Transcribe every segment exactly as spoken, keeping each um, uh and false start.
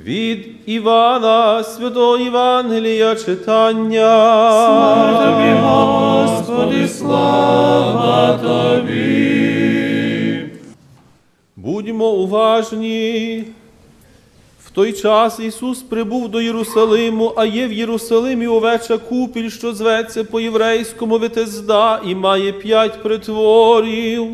Від Івана, Святого Євангелія читання. Слава Тобі, Господи, слава Тобі. Будьмо уважні. В той час Ісус прибув до Єрусалиму, а є в Єрусалимі овеча купіль, що зветься по-єврейському Витезда, і має п'ять притворів.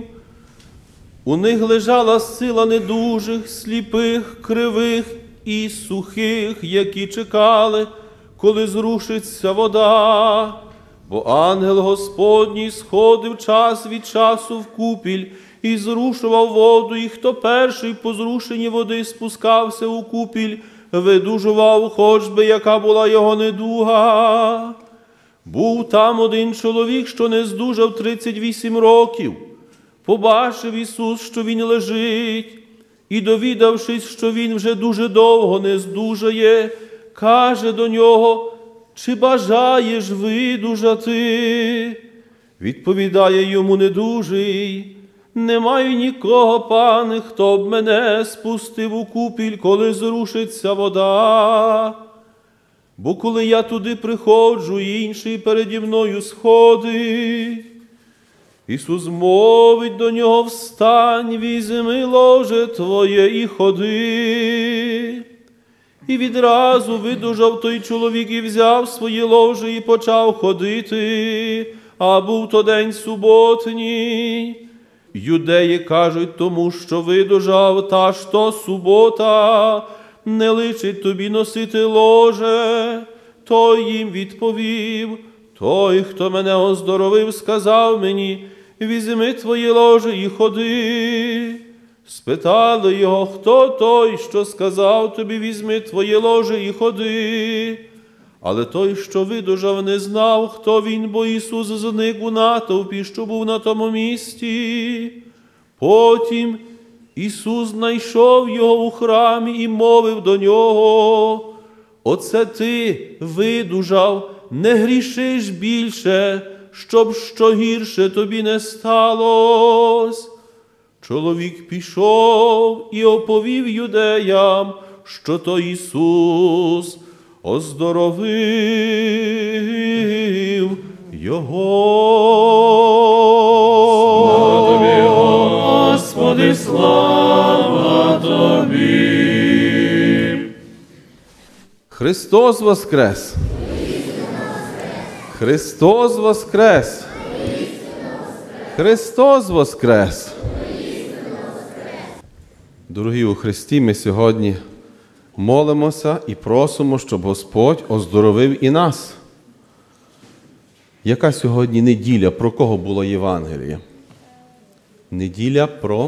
У них лежала сила недужих, сліпих, кривих і сухих, які чекали, коли зрушиться вода. Бо ангел Господній сходив час від часу в купіль і зрушував воду, і хто перший по зрушенні води спускався у купіль, видужував, хоч би яка була його недуга. Був там один чоловік, що не здужав тридцять вісім років. Побачив Ісус, що він лежить, і, довідавшись, що він вже дуже довго не здужає, каже до нього: «Чи бажаєш видужати?» Відповідає йому недужий: «Не маю нікого, пане, хто б мене спустив у купіль, коли зрушиться вода. Бо коли я туди приходжу, інший переді мною сходить». Ісус мовить до нього: «Встань, візьми ложе твоє і ходи». І відразу видужав той чоловік і взяв своє ложе і почав ходити, а був то день суботній. Юдеї кажуть тому, що видужав, та ж то субота, не личить тобі носити ложе. Той їм відповів: «Той, хто мене оздоровив, сказав мені: візьми твоє ложе і ходи». Спитали його: «Хто той, що сказав тобі: візьми твоє ложе і ходи?» Але той, що видужав, не знав, хто він, бо Ісус зник у натовпі, що був на тому місці. Потім Ісус знайшов його у храмі і мовив до нього: «Оце ти видужав, не грішиш більше, щоб що гірше тобі не сталось». Чоловік пішов і оповів юдеям, що то Ісус оздоровив його. Слава Тобі, Господи, слава Тобі. Христос воскрес! Христос воскрес! Христос воскрес! Дорогі у Христі, ми сьогодні молимося і просимо, щоб Господь оздоровив і нас. Яка сьогодні неділя? Про кого було Євангеліє? Неділя про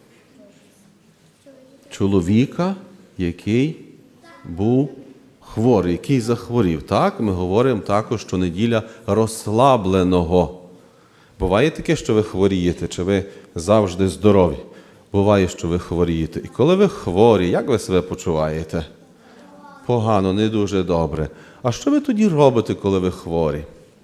чоловіка, який був хворий, який захворів. Так, ми говоримо також, що неділя розслабленого. Буває таке, що ви хворієте, чи ви завжди здорові? Буває, що ви хворієте. І коли ви хворі, як ви себе почуваєте? Погано, не дуже добре. А що ви тоді робите, коли ви хворі?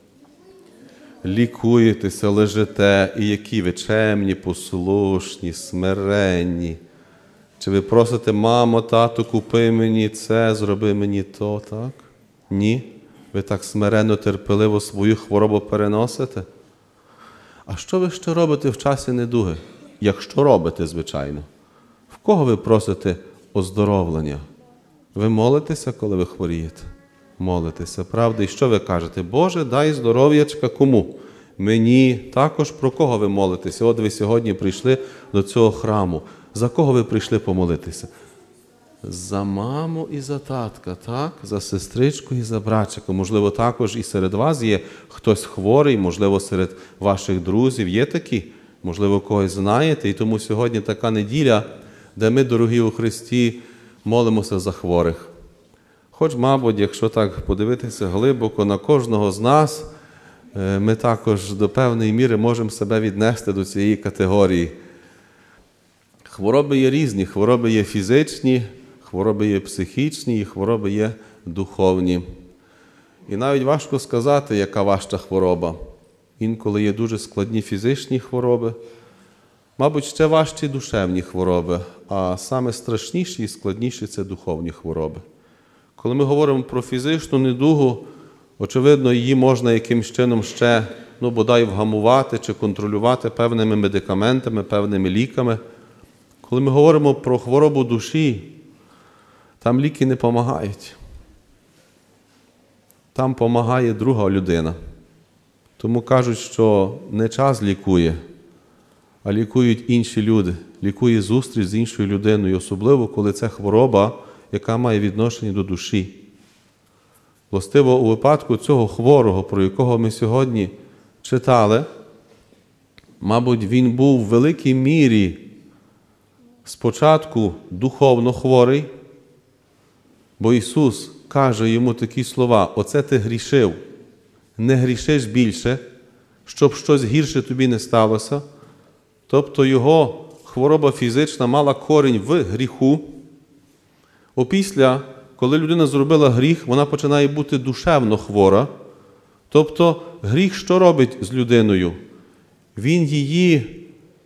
Лікуєтеся, лежите, і які ви чемні, послушні, смиренні. Чи ви просите: мамо, тату, купи мені це, зроби мені то, так? Ні? Ви так смиренно, терпеливо свою хворобу переносите? А що ви ще робите в часі недуги? Якщо робите, звичайно. В кого ви просите оздоровлення? Ви молитеся, коли ви хворієте? Молитеся, правда? І що ви кажете? Боже, дай здоров'ячка кому? Мені. Також про кого ви молитеся? От ви сьогодні прийшли до цього храму. За кого ви прийшли помолитися? За маму і за татка, так? За сестричку і за братчика. Можливо, також і серед вас є хтось хворий, можливо, серед ваших друзів є такі. Можливо, когось знаєте, і тому сьогодні така неділя, де ми, дорогі у Христі, молимося за хворих. Хоч, мабуть, якщо так подивитися глибоко на кожного з нас, ми також до певної міри можемо себе віднести до цієї категорії. Хвороби є різні, хвороби є фізичні, хвороби є психічні, і хвороби є духовні. І навіть важко сказати, яка ваша хвороба. Інколи є дуже складні фізичні хвороби, Мабуть, ще важчі душевні хвороби, а саме страшніші і складніші – це духовні хвороби. Коли ми говоримо про фізичну недугу, очевидно, її можна якимось чином ще, ну, бодай вгамувати чи контролювати певними медикаментами, певними ліками. Коли ми говоримо про хворобу душі, там ліки не допомагають. Там допомагає друга людина. Тому кажуть, що не час лікує, а лікують інші люди. Лікує зустріч з іншою людиною, особливо, коли це хвороба, яка має відношення до душі. Властиво, у випадку цього хворого, про якого ми сьогодні читали, мабуть, він був в великій мірі спочатку духовно хворий, бо Ісус каже йому такі слова: «Оце ти грішив, не грішиш більше, щоб щось гірше тобі не сталося». Тобто його хвороба фізична мала корінь в гріху. Опісля, коли людина зробила гріх, вона починає бути душевно хвора. Тобто гріх що робить з людиною? Він її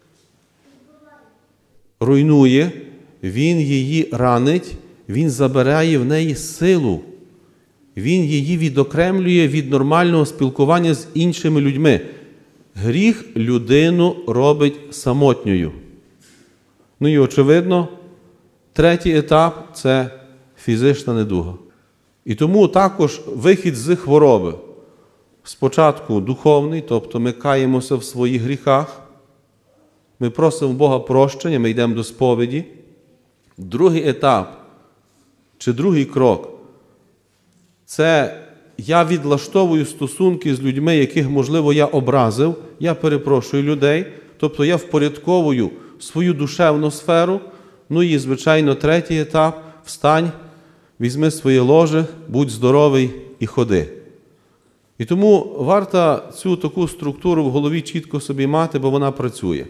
руйнує, він її ранить, він забирає в неї силу. Він її відокремлює від нормального спілкування з іншими людьми. Гріх людину робить самотньою. Ну і, очевидно, третій етап – це фізична недуга. І тому також вихід з хвороби. Спочатку духовний, тобто ми каємося в своїх гріхах, ми просимо Бога прощення, ми йдемо до сповіді. Другий етап, чи другий крок – це я відлаштовую стосунки з людьми, яких, можливо, я образив, я перепрошую людей, тобто я впорядковую свою душевну сферу. Ну і, звичайно, третій етап – встань, візьми своє ложе, будь здоровий і ходи. І тому варто цю таку структуру в голові чітко собі мати, бо вона працює.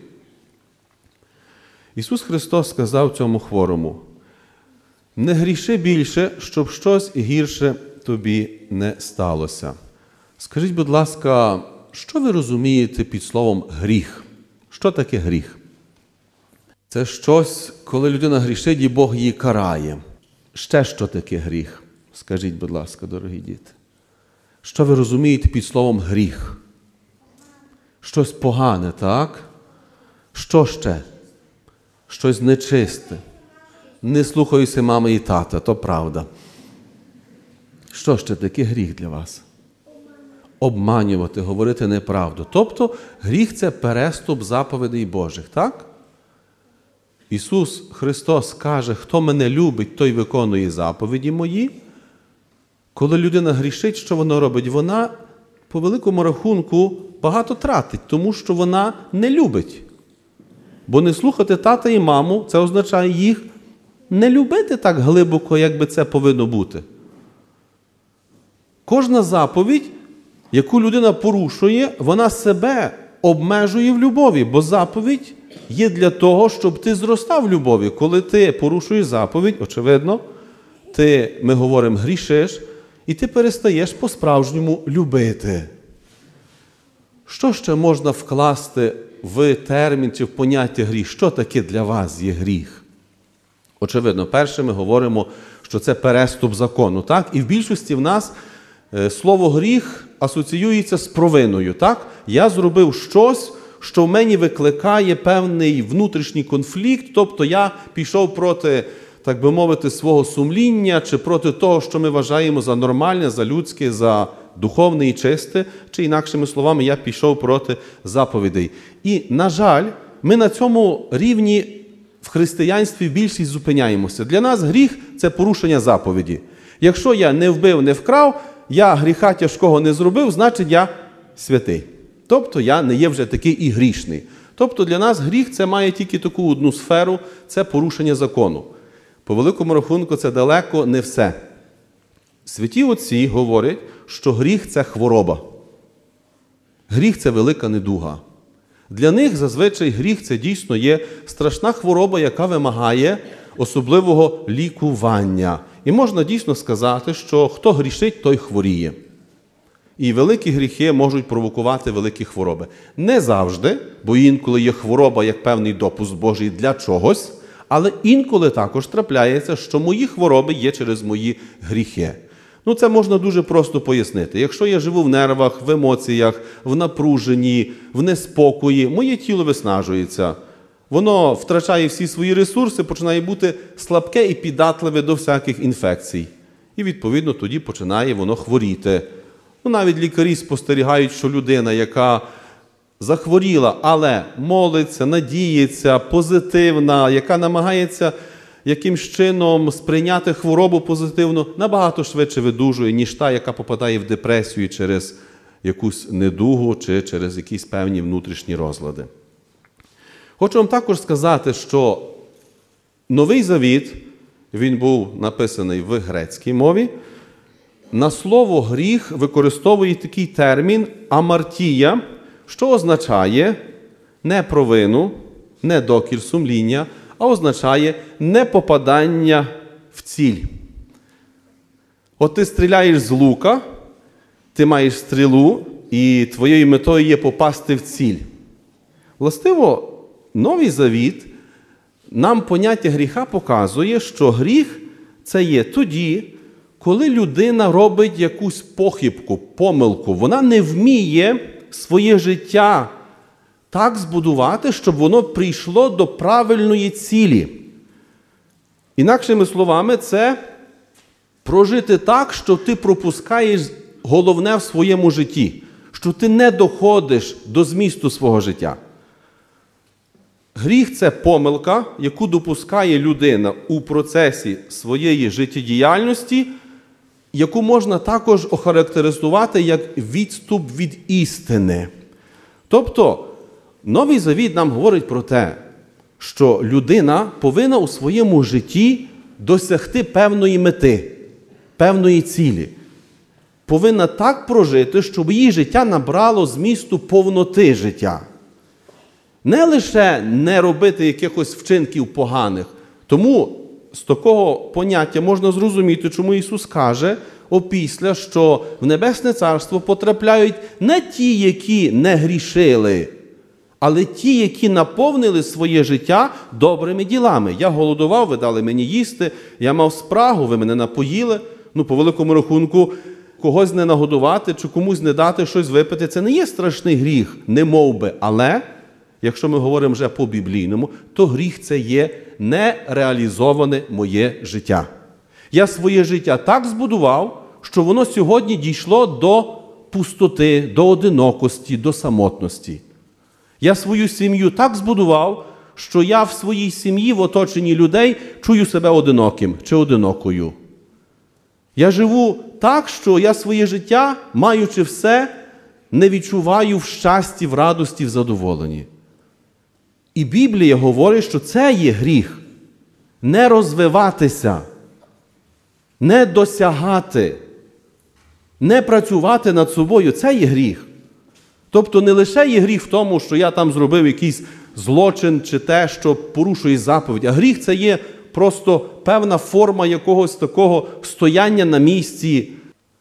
Ісус Христос сказав цьому хворому: «Не гріши більше, щоб щось гірше тобі не сталося». Скажіть, будь ласка, що ви розумієте під словом «гріх»? Що таке гріх? Це щось, коли людина грішить, і Бог її карає. Ще що таке гріх? Скажіть, будь ласка, дорогі діти. Що ви розумієте під словом «гріх»? Щось погане, так? Що ще? Щось нечисте. Не слухаюся мами і тата, то правда. Що ще таке гріх для вас? Обманювати, говорити неправду. Тобто гріх – це переступ заповідей Божих, так? Ісус Христос каже: «Хто мене любить, той виконує заповіді мої». Коли людина грішить, що вона робить? Вона, по великому рахунку, багато тратить, тому що вона не любить. Бо не слухати тата і маму – це означає їх не любити так глибоко, як би це повинно бути. Кожна заповідь, яку людина порушує, вона себе обмежує в любові, бо заповідь є для того, щоб ти зростав в любові. Коли ти порушуєш заповідь, очевидно, ти, ми говоримо, грішиш, і ти перестаєш по-справжньому любити. Що ще можна вкласти в термін чи в поняття гріх? Що таке для вас є гріх? Очевидно, перше ми говоримо, що це переступ закону, так? І в більшості в нас слово «гріх» асоціюється з провиною, так? Я зробив щось, що в мені викликає певний внутрішній конфлікт, тобто я пішов проти, так би мовити, свого сумління, чи проти того, що ми вважаємо за нормальне, за людське, за духовне і чисте, чи інакшими словами, я пішов проти заповідей. І, на жаль, ми на цьому рівні в християнстві більшість зупиняємося. Для нас гріх – це порушення заповіді. Якщо я не вбив, не вкрав, я гріха тяжкого не зробив, значить я святий. Тобто я не є вже такий і грішний. Тобто для нас гріх – це має тільки таку одну сферу – це порушення закону. По великому рахунку це далеко не все. Святі отці говорять, що гріх – це хвороба. Гріх – це велика недуга. Для них зазвичай гріх – це дійсно є страшна хвороба, яка вимагає особливого лікування. І можна дійсно сказати, що хто грішить, той хворіє. І великі гріхи можуть провокувати великі хвороби. Не завжди, бо інколи є хвороба як певний допуск Божий для чогось, але інколи також трапляється, що мої хвороби є через мої гріхи. Ну, це можна дуже просто пояснити. Якщо я живу в нервах, в емоціях, в напруженні, в неспокої, моє тіло виснажується. Воно втрачає всі свої ресурси, починає бути слабке і піддатливе до всяких інфекцій. І, відповідно, тоді починає воно хворіти. Ну, навіть лікарі спостерігають, що людина, яка захворіла, але молиться, надіється, позитивна, яка намагається якимсь чином сприйняти хворобу позитивно, набагато швидше видужує, ніж та, яка попадає в депресію через якусь недугу чи через якісь певні внутрішні розлади. Хочу вам також сказати, що Новий Завіт, він був написаний в грецькій мові. На слово «гріх» використовує такий термін «амартія», що означає не провину, не докір сумління, а означає непопадання в ціль. От ти стріляєш з лука, ти маєш стрілу, і твоєю метою є попасти в ціль. Властиво, Новий Завіт нам поняття гріха показує, що гріх – це є тоді, коли людина робить якусь похибку, помилку. Вона не вміє своє життя так збудувати, щоб воно прийшло до правильної цілі. Інакшими словами, це прожити так, що ти пропускаєш головне в своєму житті, що ти не доходиш до змісту свого життя. Гріх – це помилка, яку допускає людина у процесі своєї життєдіяльності, яку можна також охарактеризувати як відступ від істини. Тобто, Новий Завіт нам говорить про те, що людина повинна у своєму житті досягти певної мети, певної цілі. Повинна так прожити, щоб її життя набрало змісту повноти життя. Не лише не робити якихось вчинків поганих. Тому з такого поняття можна зрозуміти, чому Ісус каже опісля, що в Небесне Царство потрапляють не ті, які не грішили, але ті, які наповнили своє життя добрими ділами. Я голодував, ви дали мені їсти, я мав спрагу, ви мене напоїли. Ну, по великому рахунку, когось не нагодувати чи комусь не дати щось випити – це не є страшний гріх, не мов би, але якщо ми говоримо вже по-біблійному, то гріх – це є нереалізоване моє життя. Я своє життя так збудував, що воно сьогодні дійшло до пустоти, до одинокості, до самотності. Я свою сім'ю так збудував, що я в своїй сім'ї, в оточенні людей, чую себе одиноким чи одинокою. Я живу так, що я своє життя, маючи все, не відчуваю в щасті, в радості, в задоволенні. І Біблія говорить, що це є гріх. Не розвиватися, не досягати, не працювати над собою – це є гріх. Тобто не лише є гріх в тому, що я там зробив якийсь злочин чи те, що порушує заповідь, а гріх – це є просто певна форма якогось такого стояння на місці,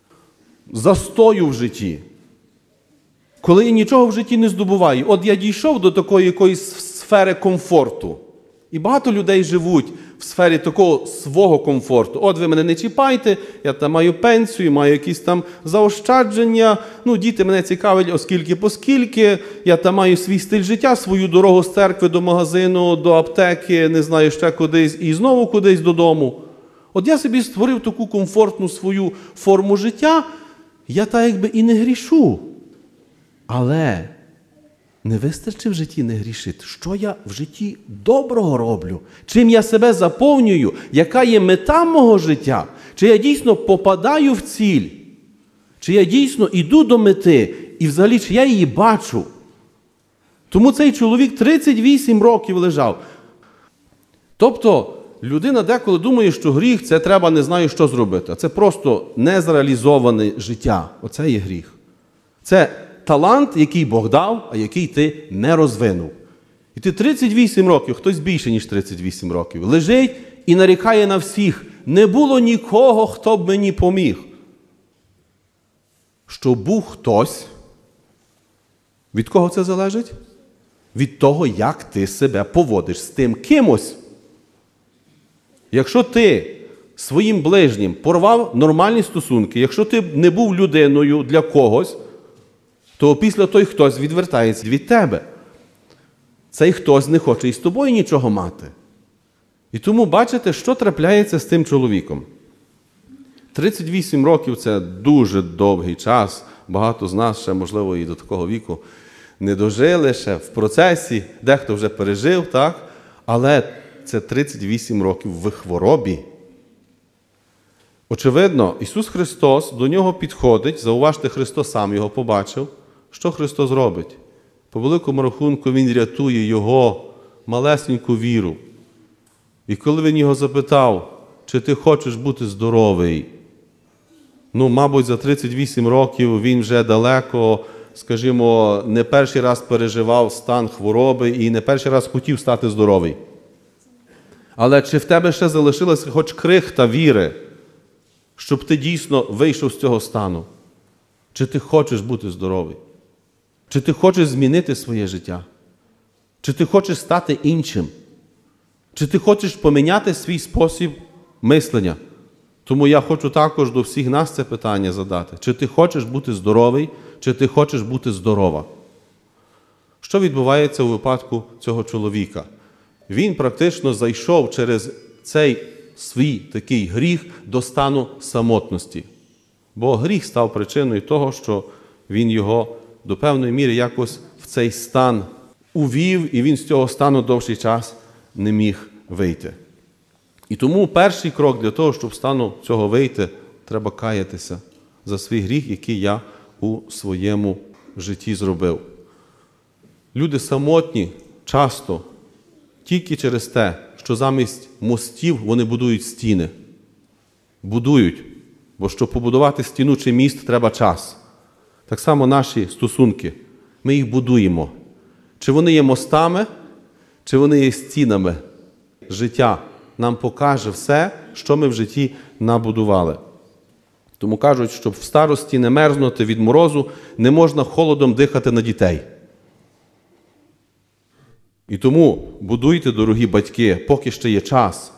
застою в житті. Коли я нічого в житті не здобуваю, от я дійшов до такої якоїсь сфери комфорту. І багато людей живуть в сфері такого свого комфорту. От ви мене не чіпайте, я там маю пенсію, маю якісь там заощадження, ну діти мене цікавлять оскільки-поскільки, я там маю свій стиль життя, свою дорогу з церкви до магазину, до аптеки, не знаю, ще кудись, і знову кудись додому. От я собі створив таку комфортну свою форму життя, я так якби і не грішу. Але не вистачить в житті не грішити. Що я в житті доброго роблю? Чим я себе заповнюю? Яка є мета мого життя? Чи я дійсно попадаю в ціль? Чи я дійсно йду до мети? І взагалі, чи я її бачу? Тому цей чоловік тридцять вісім років лежав. Тобто, людина деколи думає, що гріх – це треба не знаю, що зробити. Це просто незреалізоване життя. Оце є гріх. Це талант, який Бог дав, а який ти не розвинув. І ти тридцять вісім років, хтось більше, ніж тридцять вісім років, лежить і нарікає на всіх. Не було нікого, хто б мені поміг. що був хтось. Від кого це залежить? Від того, як ти себе поводиш з тим кимось. Якщо ти своїм ближнім порвав нормальні стосунки, якщо ти не був людиною для когось, то після той хтось відвертається від тебе. Цей хтось не хоче із тобою нічого мати. І тому бачите, що трапляється з тим чоловіком. тридцять вісім років – це дуже довгий час. Багато з нас ще, можливо, і до такого віку не дожили, ще в процесі, дехто вже пережив, так? Але це тридцять вісім років в хворобі. Очевидно, Ісус Христос до нього підходить, зауважте, Христос сам його побачив. Що Христос робить? По великому рахунку Він рятує його малесеньку віру. І коли Він його запитав, чи ти хочеш бути здоровий, ну, мабуть, за тридцять вісім років він вже далеко, скажімо, не перший раз переживав стан хвороби і не перший раз хотів стати здоровий. Але чи в тебе ще залишилася хоч крихта віри, щоб ти дійсно вийшов з цього стану? Чи ти хочеш бути здоровий? Чи ти хочеш змінити своє життя? Чи ти хочеш стати іншим? Чи ти хочеш поміняти свій спосіб мислення? Тому я хочу також до всіх нас це питання задати. Чи ти хочеш бути здоровий, чи ти хочеш бути здорова? Що відбувається у випадку цього чоловіка? Він практично зайшов через цей свій такий гріх до стану самотності. Бо гріх став причиною того, що він його до певної міри якось в цей стан увів, і він з цього стану довший час не міг вийти. І тому перший крок для того, щоб з стану цього вийти, треба каятися за свій гріх, який я у своєму житті зробив. Люди самотні часто тільки через те, що замість мостів вони будують стіни. Будують, бо щоб побудувати стіну чи міст, треба час. Так само наші стосунки, ми їх будуємо. Чи вони є мостами, чи вони є стінами. Життя нам покаже все, що ми в житті набудували. Тому кажуть, щоб в старості не мерзнути від морозу, не можна холодом дихати на дітей. І тому будуйте, дорогі батьки, поки ще є час.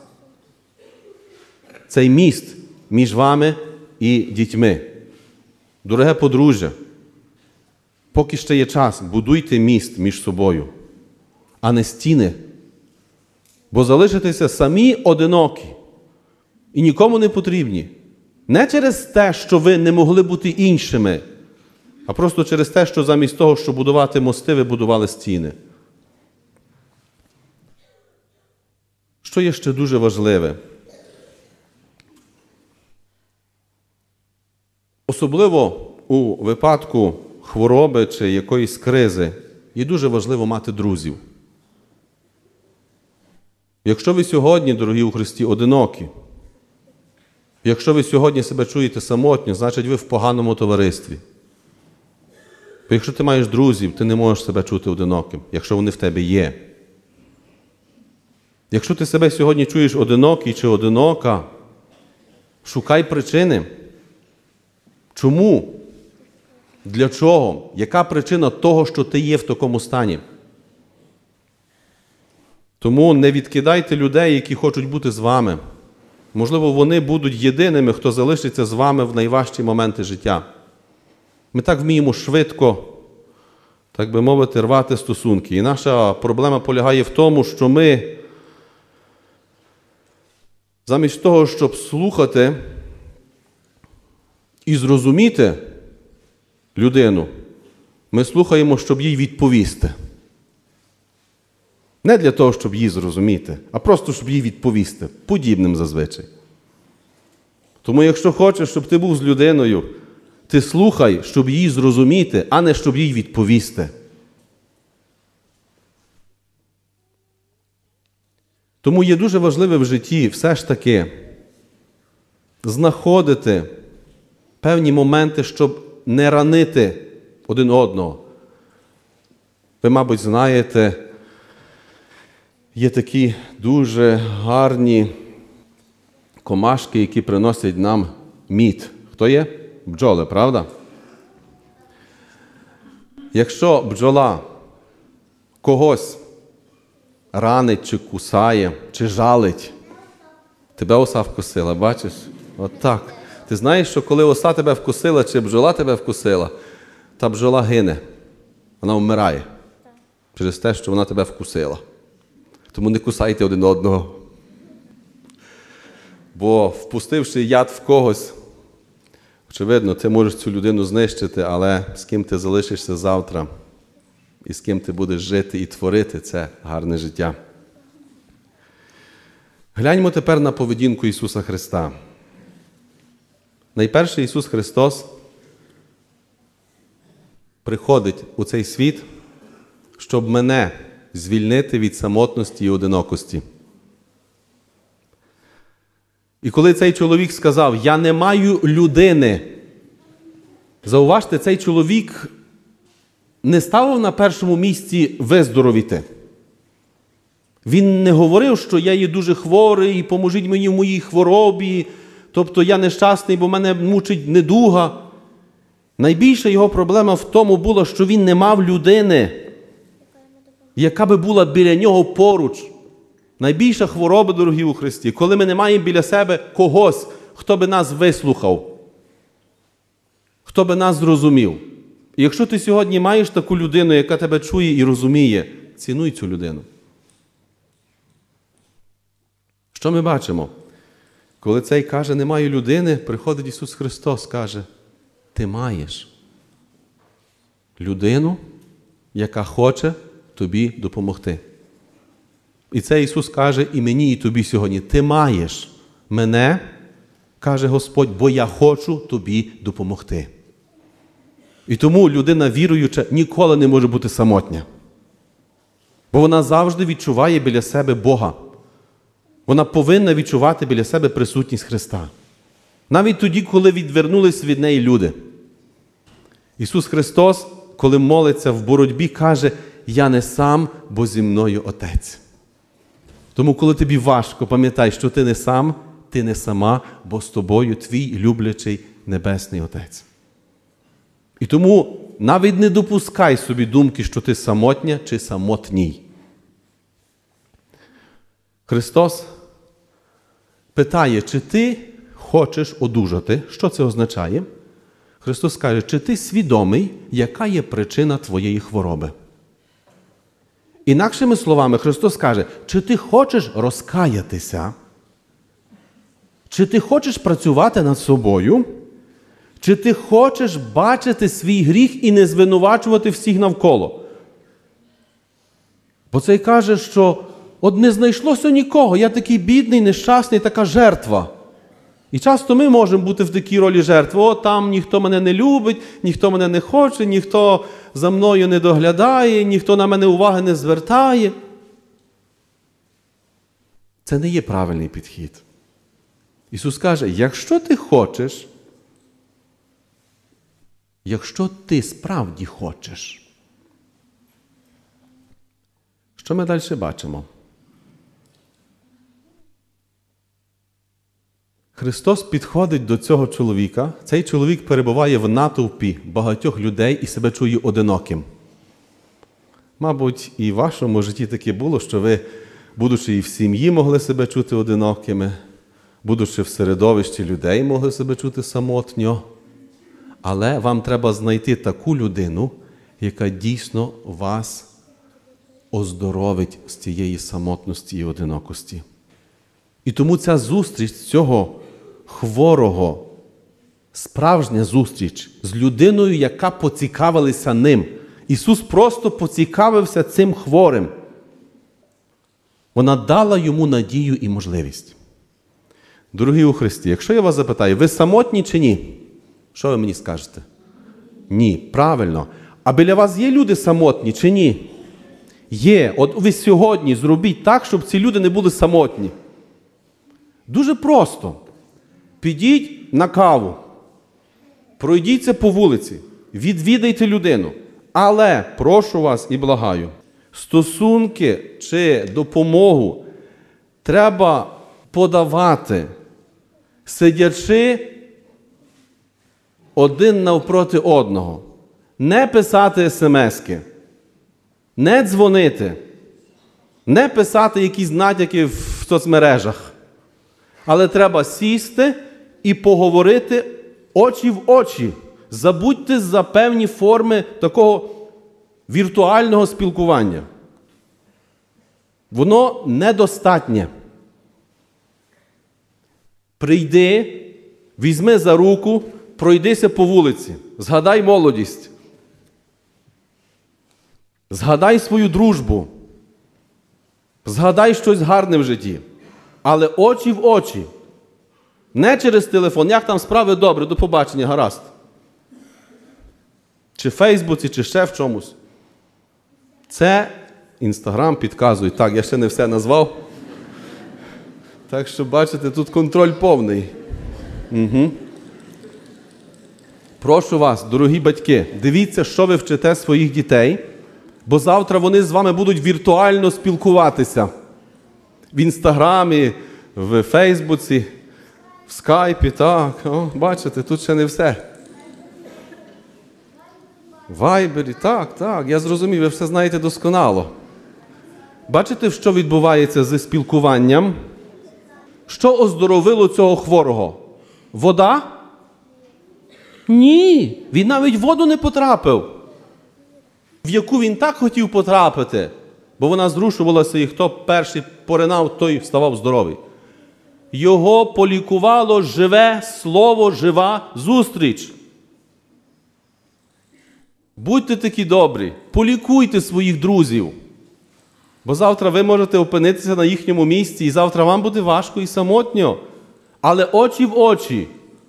Цей міст між вами і дітьми. Дороге подружжя, поки ще є час, будуйте міст між собою, а не стіни. Бо залишитеся самі одинокі і нікому не потрібні. Не через те, що ви не могли бути іншими, а просто через те, що замість того, щоб будувати мости, ви будували стіни. Що є ще дуже важливе? Особливо у випадку хвороби чи якоїсь кризи є дуже важливо мати друзів. Якщо ви сьогодні, дорогі у Христі, одинокі, якщо ви сьогодні себе чуєте самотньо, значить ви в поганому товаристві. Бо якщо ти маєш друзів, ти не можеш себе чути одиноким, якщо вони в тебе є. Якщо ти себе сьогодні чуєш одинокий чи одинока, шукай причини. Чому? Для чого? Яка причина того, що ти є в такому стані? Тому не відкидайте людей, які хочуть бути з вами. Можливо, вони будуть єдиними, хто залишиться з вами в найважчі моменти життя. Ми так вміємо швидко, так би мовити, рвати стосунки. І наша проблема полягає в тому, що ми замість того, щоб слухати і зрозуміти людину, ми слухаємо, щоб їй відповісти. Не для того, щоб її зрозуміти, а просто, щоб їй відповісти. Подібним зазвичай. Тому якщо хочеш, щоб ти був з людиною, ти слухай, щоб її зрозуміти, а не щоб їй відповісти. Тому є дуже важливе в житті все ж таки знаходити певні моменти, щоб не ранити один одного. Ви, мабуть, знаєте, є такі дуже гарні комашки, які приносять нам мід. Хто є? Бджоли, правда? Якщо бджола когось ранить, чи кусає, чи жалить, тебе оса вкусила, бачиш? От так. Ти знаєш, що коли оса тебе вкусила, чи бджола тебе вкусила, та бджола гине, вона вмирає через те, що вона тебе вкусила. Тому не кусайте один одного. Бо впустивши яд в когось, очевидно, ти можеш цю людину знищити, але з ким ти залишишся завтра, і з ким ти будеш жити і творити це гарне життя. Гляньмо тепер на поведінку Ісуса Христа. Найперше, Ісус Христос приходить у цей світ, щоб мене звільнити від самотності і одинокості. І коли цей чоловік сказав, я не маю людини, зауважте, цей чоловік не ставив на першому місці виздоровіти. Він не говорив, що я є дуже хворий, поможіть мені в моїй хворобі, тобто я нещасний, бо мене мучить недуга. Найбільша його проблема в тому була, що він не мав людини, яка би була біля нього поруч. Найбільша хвороба, дорогі у Христі, коли ми не маємо біля себе когось, хто би нас вислухав, хто би нас зрозумів. І якщо ти сьогодні маєш таку людину, яка тебе чує і розуміє, цінуй цю людину. Що ми бачимо? Коли цей каже, не маю людини, приходить Ісус Христос, каже, ти маєш людину, яка хоче тобі допомогти. І це Ісус каже і мені, і тобі сьогодні. Ти маєш мене, каже Господь, бо я хочу тобі допомогти. І тому людина віруюча ніколи не може бути самотня. Бо вона завжди відчуває біля себе Бога. Вона повинна відчувати біля себе присутність Христа. Навіть тоді, коли відвернулись від неї люди. Ісус Христос, коли молиться в боротьбі, каже, я не сам, бо зі мною Отець. Тому, коли тобі важко, пам'ятай, що ти не сам, ти не сама, бо з тобою твій люблячий Небесний Отець. І тому навіть не допускай собі думки, що ти самотня чи самотній. Христос питає, чи ти хочеш одужати? Що це означає? Христос каже, чи ти свідомий, яка є причина твоєї хвороби? Інакшими словами, Христос каже, чи ти хочеш розкаятися? Чи ти хочеш працювати над собою? Чи ти хочеш бачити свій гріх і не звинувачувати всіх навколо? Бо цей каже, що от не знайшлося нікого, я такий бідний, нещасний, така жертва. І часто ми можемо бути в такій ролі жертви. О, там ніхто мене не любить, ніхто мене не хоче, ніхто за мною не доглядає, ніхто на мене уваги не звертає. Це не є правильний підхід. Ісус каже, якщо ти хочеш, якщо ти справді хочеш. Що ми далі бачимо? Христос підходить до цього чоловіка. Цей чоловік перебуває в натовпі багатьох людей і себе чує одиноким. Мабуть, і в вашому житті таке було, що ви, будучи і в сім'ї, могли себе чути одинокими, будучи в середовищі людей, могли себе чути самотньо. Але вам треба знайти таку людину, яка дійсно вас оздоровить з цієї самотності і одинокості. І тому ця зустріч цього хворого, справжня зустріч з людиною, яка поцікавилася ним. Ісус просто поцікавився цим хворим. Вона дала йому надію і можливість. Дорогі у Христі, якщо я вас запитаю, ви самотні чи ні? Що ви мені скажете? Ні, правильно. А біля вас є люди самотні чи ні? Є. От ви сьогодні зробіть так, щоб ці люди не були самотні. Дуже просто. Підіть на каву, пройдіться по вулиці, відвідайте людину. Але, прошу вас і благаю, стосунки чи допомогу треба подавати, сидячи один навпроти одного. не писати есемески, не дзвонити, не писати якісь натяки в соцмережах. Але треба сісти і поговорити очі в очі. Забудьте за певні форми такого віртуального спілкування. Воно недостатнє. Прийди, візьми за руку, пройдися по вулиці, згадай молодість, згадай свою дружбу, згадай щось гарне в житті, але очі в очі, не через телефон, як там справи добре, до побачення, гаразд. Чи в Фейсбуці, чи ще в чомусь. Це Інстаграм підказує. Так, я ще не все назвав. Так що, бачите, тут контроль повний. Угу. Прошу вас, дорогі батьки, дивіться, що ви вчите своїх дітей, бо завтра вони з вами будуть віртуально спілкуватися. В Інстаграмі, в Фейсбуці, в Скайпі, так. О, бачите, тут ще не все. В Вайбері, так, так, я зрозумів, ви все знаєте досконало. Бачите, що відбувається зі спілкуванням? Що оздоровило цього хворого? Вода? Ні, він навіть в воду не потрапив, в яку він так хотів потрапити, бо вона зрушувалася, і хто перший поринав, той ставав здоровий. Його полікувало живе слово, жива зустріч. Будьте такі добрі, полікуйте своїх друзів, бо завтра ви можете опинитися на їхньому місці, і завтра вам буде важко і самотньо, але очі в очі.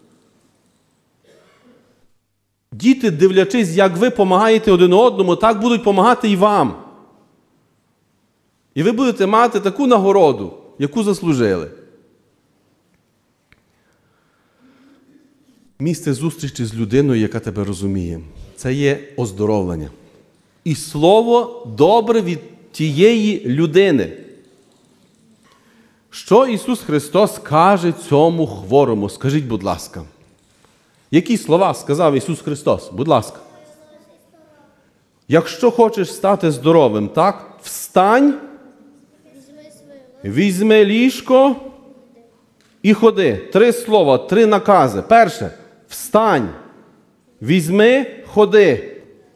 Діти, дивлячись, як ви допомагаєте один одному, так будуть допомагати і вам. І ви будете мати таку нагороду, яку заслужили. Місце зустрічі з людиною, яка тебе розуміє. Це є оздоровлення. І слово добре від тієї людини. Що Ісус Христос каже цьому хворому? Скажіть, будь ласка. Які слова сказав Ісус Христос? Будь ласка. Якщо хочеш стати здоровим, так? Встань, візьми ліжко і ходи. Три слова, три накази. Перше. Встань, візьми, ходи.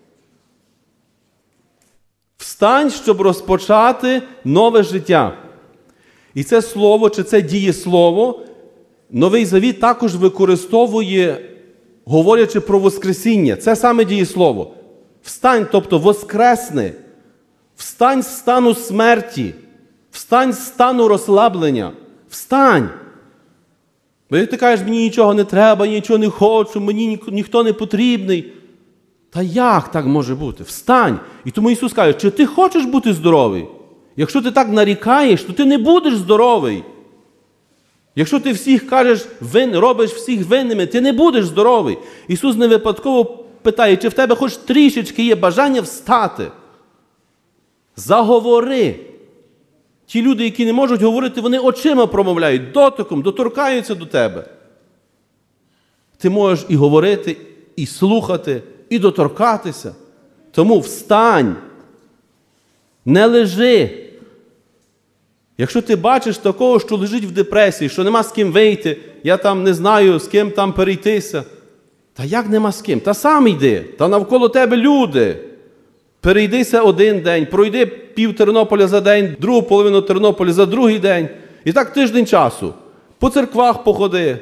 Встань, щоб розпочати нове життя. І це слово, чи це дієслово, Новий Завіт також використовує, говорячи про Воскресіння. Це саме дієслово. Встань, тобто воскресни. Встань з стану смерті. Встань з стану розслаблення. Встань. Бо як ти кажеш, мені нічого не треба, нічого не хочу, мені ні, ніхто не потрібний. Та як так може бути? Встань. І тому Ісус каже, чи ти хочеш бути здоровий? Якщо ти так нарікаєш, то ти не будеш здоровий. Якщо ти всіх кажеш, вин, робиш всіх винними, ти не будеш здоровий. Ісус не випадково питає, чи в тебе хоч трішечки є бажання встати. Заговори. Ті люди, які не можуть говорити, вони очима промовляють, дотиком, доторкаються до тебе. Ти можеш і говорити, і слухати, і доторкатися. Тому встань. Не лежи. Якщо ти бачиш такого, що лежить в депресії, що нема з ким вийти, я там не знаю, з ким там перейтися. Та як нема з ким? Та сам йди. Та навколо тебе люди. Перейдися один день, пройди пів Тернополя за день, другу половину Тернополя за другий день. І так тиждень часу. По церквах походи.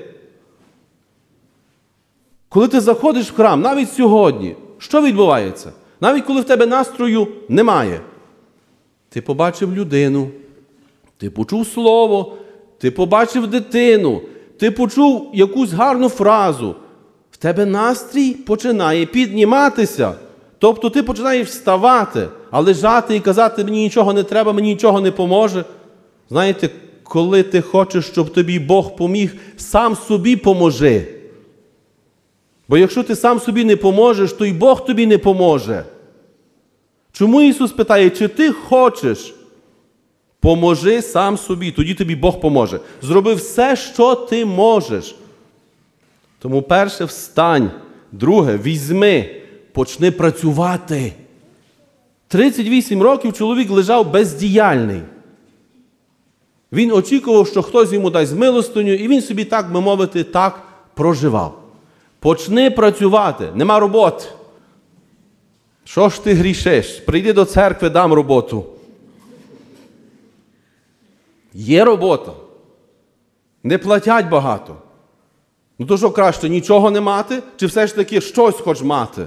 Коли ти заходиш в храм, навіть сьогодні, що відбувається? Навіть коли в тебе настрою немає. Ти побачив людину, ти почув слово, ти побачив дитину, ти почув якусь гарну фразу. В тебе настрій починає підніматися. Тобто ти починаєш вставати, а лежати і казати, мені нічого не треба, мені нічого не поможе. Знаєте, коли ти хочеш, щоб тобі Бог поміг, сам собі поможи. Бо якщо ти сам собі не поможеш, то й Бог тобі не поможе. Чому Ісус питає, чи ти хочеш? Поможи сам собі, тоді тобі Бог поможе. Зроби все, що ти можеш. Тому перше, встань. Друге, візьми. Почни працювати. тридцять вісім років чоловік лежав бездіяльний. Він очікував, що хтось йому дасть милостиню, і він собі, так би мовити, так проживав. Почни працювати. Нема роботи. Що ж ти грішиш? Прийди до церкви, дам роботу. Є робота. Не платять багато. Ну то що краще, нічого не мати? Чи все ж таки щось хоч мати?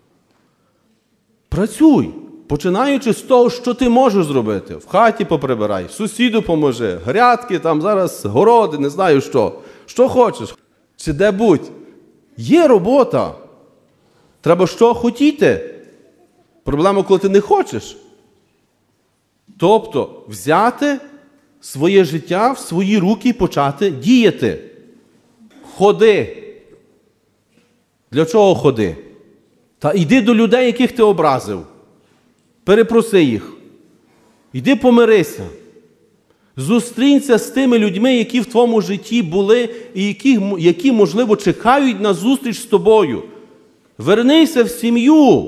Працюй, починаючи з того, що ти можеш зробити. В хаті поприбирай, сусіду поможи, грядки, там зараз городи, не знаю що. Що хочеш. Чи де-будь. Є робота. Треба що хотіти. Проблема, коли ти не хочеш. Тобто, взяти своє життя в свої руки і почати діяти. Ходи. Для чого ходи? Та йди до людей, яких ти образив. Перепроси їх. Йди помирися. Зустрінься з тими людьми, які в твоєму житті були і які, які, можливо, чекають на зустріч з тобою. Вернися в сім'ю.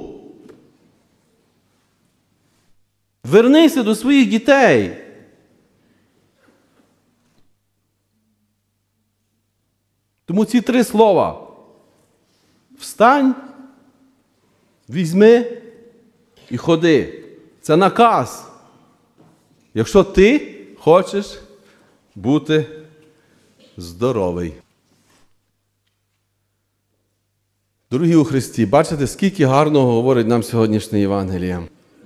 Вернися до своїх дітей. Тому ці три слова. Встань, візьми і ходи. Це наказ. Якщо ти хочеш бути здоровий. Дорогі у Христі, бачите, скільки гарного говорить нам сьогоднішнє Євангеліє.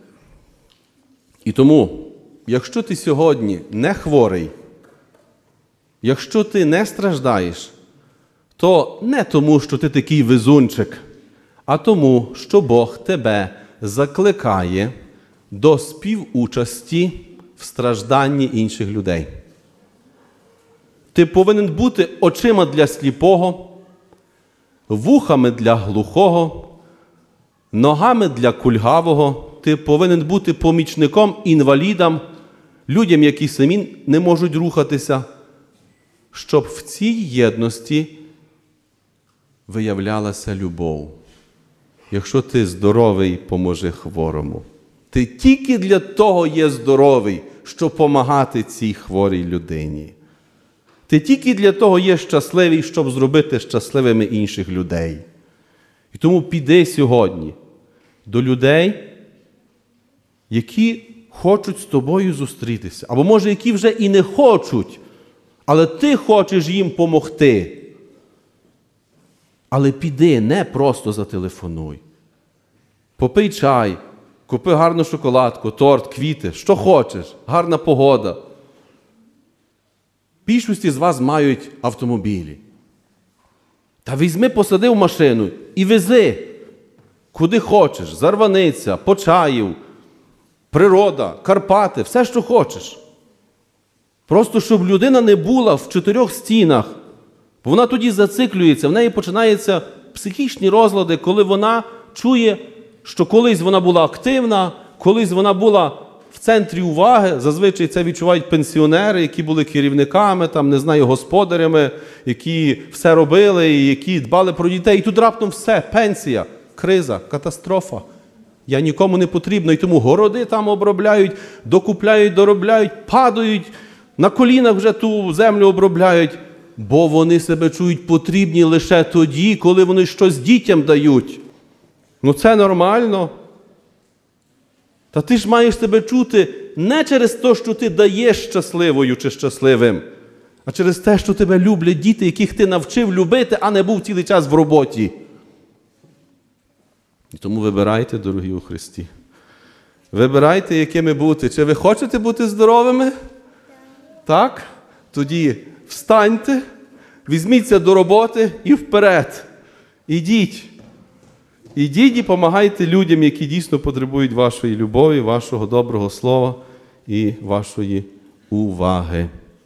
І тому, якщо ти сьогодні не хворий, якщо ти не страждаєш, то не тому, що ти такий везунчик, а тому, що Бог тебе закликає до співучасті в стражданні інших людей. Ти повинен бути очима для сліпого, вухами для глухого, ногами для кульгавого. Ти повинен бути помічником інвалідам, людям, які самі не можуть рухатися, щоб в цій єдності виявлялася любов. Якщо ти здоровий, поможи хворому. Ти тільки для того є здоровий, щоб допомагати цій хворій людині. Ти тільки для того є щасливий, щоб зробити щасливими інших людей. І тому піди сьогодні до людей, які хочуть з тобою зустрітися. Або, може, які вже і не хочуть, але ти хочеш їм помогти. Але піди, не просто зателефонуй. Попий чай, купи гарну шоколадку, торт, квіти, що хочеш, гарна погода. Більшості з вас мають автомобілі. Та візьми, посади в машину і вези, куди хочеш, Зарваниця, Почаїв, природа, Карпати, все, що хочеш. Просто, щоб людина не була в чотирьох стінах, бо вона тоді зациклюється, в неї починаються психічні розлади, коли вона чує, що колись вона була активна, колись вона була в центрі уваги, зазвичай це відчувають пенсіонери, які були керівниками, там, не знаю, господарями, які все робили, і які дбали про дітей. І тут раптом все, пенсія, криза, катастрофа. Я нікому не потрібна, і тому городи там обробляють, докупляють, доробляють, падають, на колінах вже ту землю обробляють, бо вони себе чують потрібні лише тоді, коли вони щось дітям дають. Ну це нормально. Та ти ж маєш себе чути не через те, що ти даєш щасливою чи щасливим, а через те, що тебе люблять діти, яких ти навчив любити, а не був цілий час в роботі. І тому вибирайте, дорогі у Христі. Вибирайте, якими бути. Чи ви хочете бути здоровими? Так? Тоді встаньте, візьміться до роботи і вперед. Ідіть. Ідіть і допомагайте людям, які дійсно потребують вашої любові, вашого доброго слова і вашої уваги.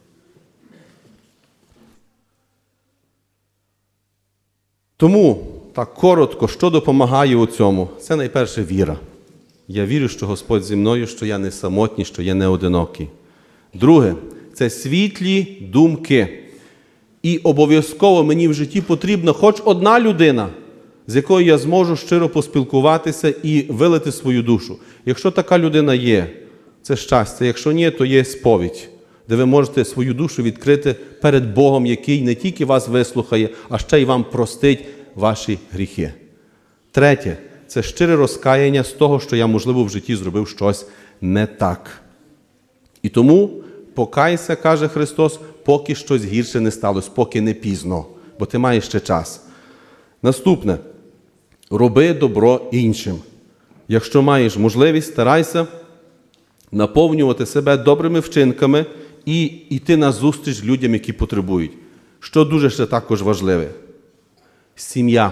Тому, так коротко, що допомагає у цьому? Це найперше віра. Я вірю, що Господь зі мною, що я не самотній, що я не одинокий. Друге, це світлі думки. І обов'язково мені в житті потрібна хоч одна людина, з якою я зможу щиро поспілкуватися і вилити свою душу. Якщо така людина є, це щастя. Якщо ні, то є сповідь, де ви можете свою душу відкрити перед Богом, який не тільки вас вислухає, а ще й вам простить ваші гріхи. Третє – це щире розкаяння з того, що я, можливо, в житті зробив щось не так. І тому покайся, каже Христос, поки щось гірше не сталося, поки не пізно, бо ти маєш ще час. Наступне – роби добро іншим. Якщо маєш можливість, старайся наповнювати себе добрими вчинками і йти назустріч людям, які потребують. Що дуже ще також важливе – сім'я.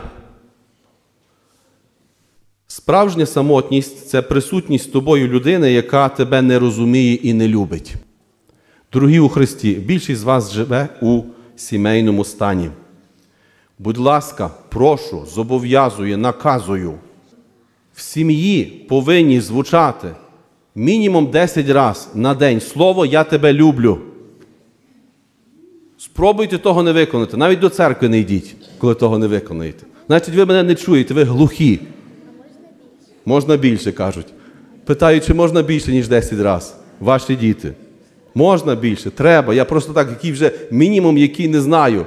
Справжня самотність – це присутність з тобою людини, яка тебе не розуміє і не любить. Дорогі у Христі, більшість з вас живе у сімейному стані. Будь ласка, прошу, зобов'язую, наказую. В сім'ї повинні звучати мінімум десять разів на день слово «Я тебе люблю». Спробуйте того не виконати. Навіть до церкви не йдіть, коли того не виконаєте. Значить, ви мене не чуєте, ви глухі. Можна більше, кажуть. Питають, чи можна більше, ніж десять разів. Ваші діти. Можна більше, треба. Я просто так, який вже мінімум, який не знаю.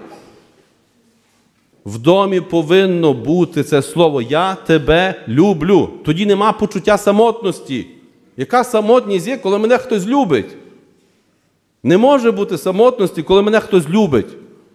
В домі повинно бути це слово «Я тебе люблю». Тоді нема почуття самотності. Яка самотність є, коли мене хтось любить? Не може бути самотності, коли мене хтось любить.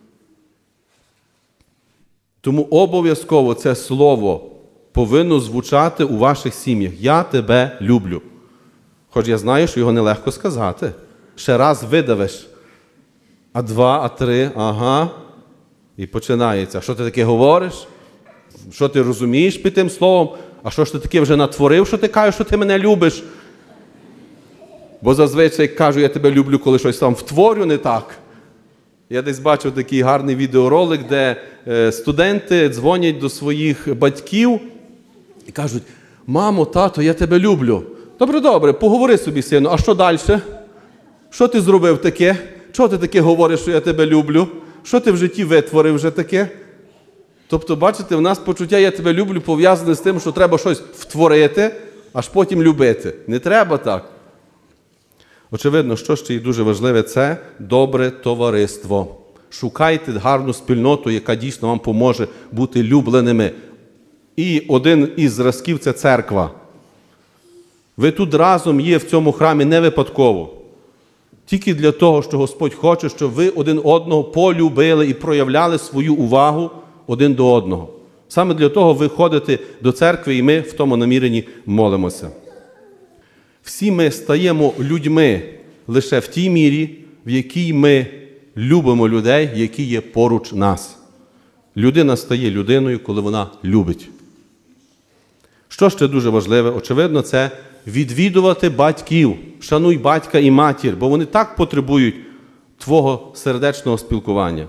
Тому обов'язково це слово повинно звучати у ваших сім'ях. «Я тебе люблю». Хоч я знаю, що його нелегко сказати. Ще раз видавиш. А два, а три, ага. І починається. Що ти таке говориш? Що ти розумієш під тим словом? А що ж ти таке вже натворив, що ти кажеш, що ти мене любиш? Бо зазвичай кажу, я тебе люблю, коли щось там втворю не так. Я десь бачив такий гарний відеоролик, де студенти дзвонять до своїх батьків і кажуть: «Мамо, тато, я тебе люблю». Добре, добре, поговори собі, сину, а що далі? Що ти зробив таке? Чого ти таке говориш, що я тебе люблю? Що ти в житті витворив вже таке? Тобто, бачите, в нас почуття «я тебе люблю» пов'язане з тим, що треба щось втворити, аж потім любити. Не треба так. Очевидно, що ще й дуже важливе – це добре товариство. Шукайте гарну спільноту, яка дійсно вам поможе бути любленими. І один із зразків – це церква. Ви тут разом є в цьому храмі не випадково. Тільки для того, що Господь хоче, щоб ви один одного полюбили і проявляли свою увагу один до одного. Саме для того ви ходите до церкви, і ми в тому наміренні молимося. Всі ми стаємо людьми лише в тій мірі, в якій ми любимо людей, які є поруч нас. Людина стає людиною, коли вона любить. Що ще дуже важливе? Очевидно, це відвідувати батьків. Шануй батька і матір, бо вони так потребують твого сердечного спілкування.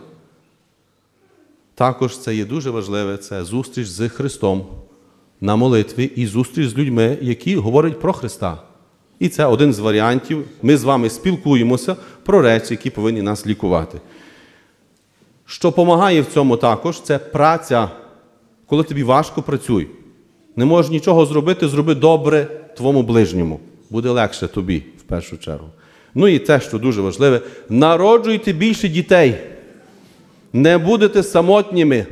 Також це є дуже важливе, це зустріч з Христом на молитві і зустріч з людьми, які говорять про Христа. І це один з варіантів. Ми з вами спілкуємося про речі, які повинні нас лікувати. Що допомагає в цьому також, це праця. Коли тобі важко, працюй. Не можеш нічого зробити, зроби добре твому ближньому. Буде легше тобі, в першу чергу. Ну і те, що дуже важливе, народжуйте більше дітей. Не будете самотніми.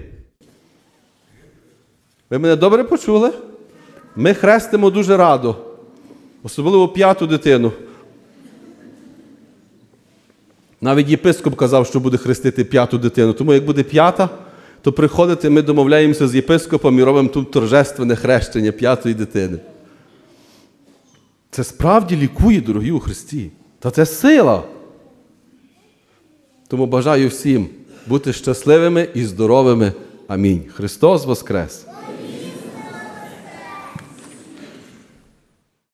Ви мене добре почули? Ми хрестимо дуже радо. Особливо п'яту дитину. Навіть єпископ казав, що буде хрестити п'яту дитину. Тому як буде п'ята, то приходите, ми домовляємося з єпископом і робимо тут торжественне хрещення п'ятої дитини. Це справді лікує, дорогі у Христі. Та це сила. Тому бажаю всім бути щасливими і здоровими. Амінь. Христос воскрес!